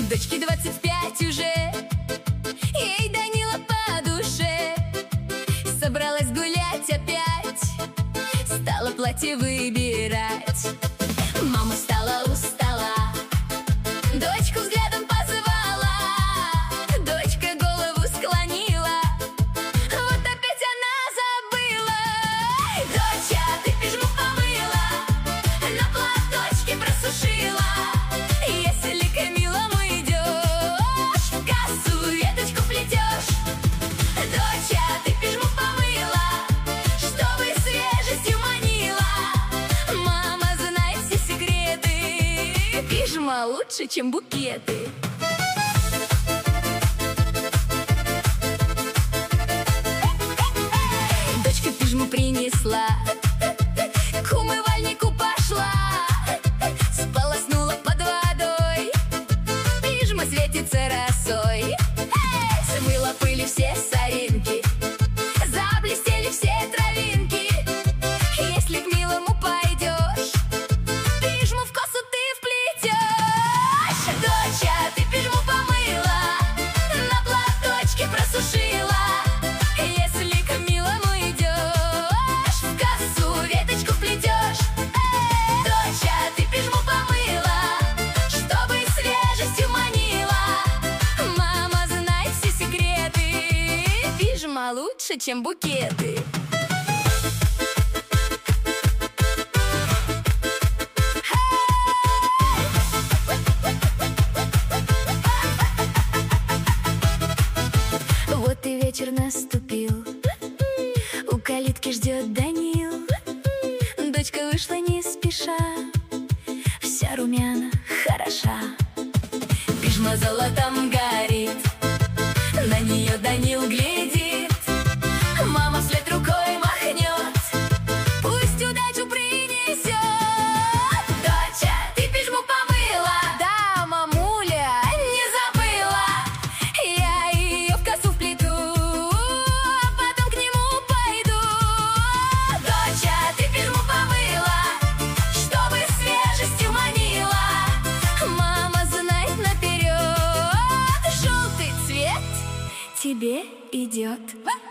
Дочке 25 уже, ей Данила по душе. Собралась гулять опять, стала платье выбирать. Мама встала у стола, дочку взглядом позвала. Дочка голову склонила, вот опять она забыла. Доча, ты пижму помыла, на платочке просушила. Если к милому идешь, в кассу веточку плетешь. Доча, ты пижму помыла, чтобы свежестью манила. Мама знает все секреты, пижма лучше, чем букеты. Дочка пижму принесла, к умывальнику пошла, сполоснула под водой, пижма светится росой. Смыла пыли все соринки, заблестели все травинки. Если к милому пойдешь, пижму в косу ты вплетешь. Доча, ты пижму помыла, на платочке просушила. Если к милому идешь, в косу веточку вплетешь. Доча, ты пижму помыла, чтобы свежестью манила. Мама знает все секреты, пижма лучше, чем букеты. Вот и вечер наступил, у калитки ждет Данил. Дочка вышла не спеша, вся румяна, хороша. Пижма золотом горит, на нее Данил глядит. Мама вслед рукой махнет, пусть удачу принесет. Доча, ты пижму помыла? Да, мамуля, не забыла. Я ее в косу вплету, а потом к нему пойду. Доча, ты пижму помыла, чтобы свежестью манила. Мама знает наперед, желтый цвет тебе идет.